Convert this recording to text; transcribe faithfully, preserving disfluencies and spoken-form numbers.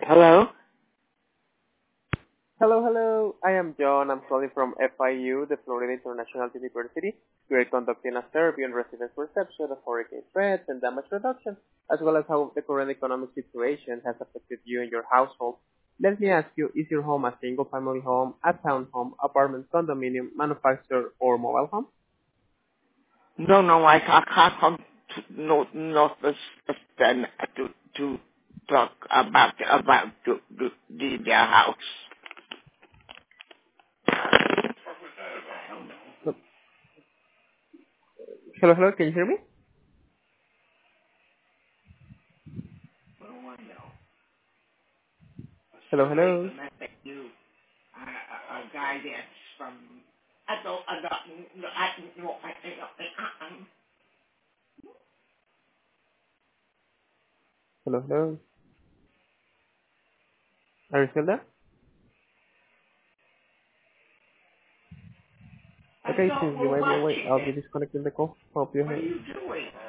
Hello? Hello, hello. I am John. I'm calling from F I U, the Florida International University. We are conducting a survey on residents' perception of hurricane threats and damage reduction, as well as how the current economic situation has affected you and your household. Let me ask you, is your home a single-family home, a townhome, apartment, condominium, manufactured, or mobile home? No, no, I, I can't come to no, not this, then to, to talk about, about the, the, the, their house. Hello, hello. Can you hear me? What do I know? A Hello, survey hello. from F A U, a, a, a guy that's from, I don't, I don't, no, I, no, I, I, I, I, Hello, hello. Are you still there? I Okay, don't since you know might be what away, you I'll be did. disconnecting the call. Hope you What are hear. you doing?